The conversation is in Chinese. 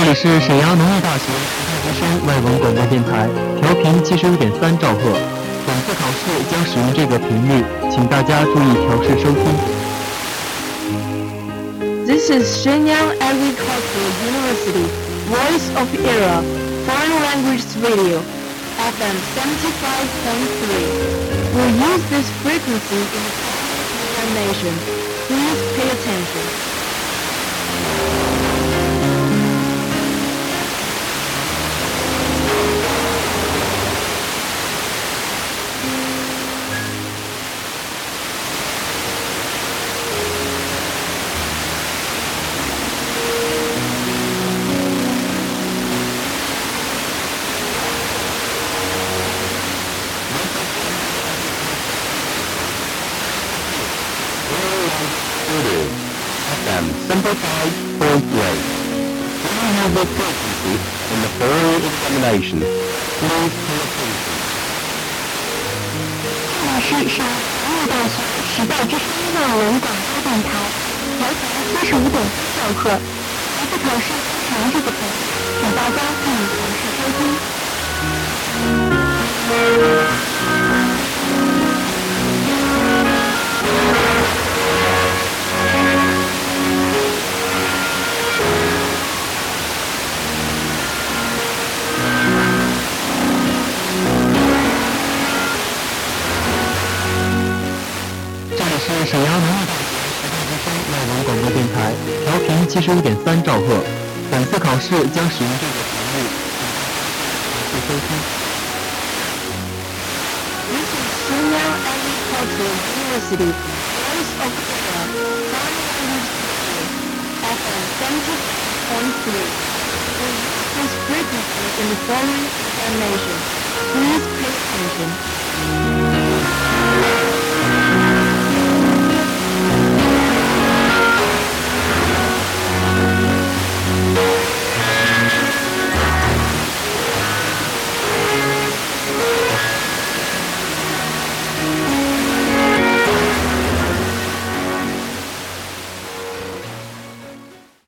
里是沈阳农业大学福泰之声外文广播电台，调频75.3兆赫。本次考试将使用这个频率，请大家注意调试收听。 This is Shenyang Agricultural University, Voice of Era, Foreign Languages Radio, FM 75.3. We'll use this frequency in examination. Please pay attention. FM 75.3. We have the frequency in the following examination. Please pay attention. 这里是沈阳农业大学时代之声外文广播电台，调频75.3兆赫。本次考试使用这个频率，请大家注意调试收听。 是沈阳农业大学福泰之声外文广播电台，调频75.3兆赫。本次考试将使用这个频率，请收听。 This is Shenyang Agricultural University, Voice of Era, Foreign Languages Radio, FM 70.3. We'll use this frequency in the following examination. Please pay attention.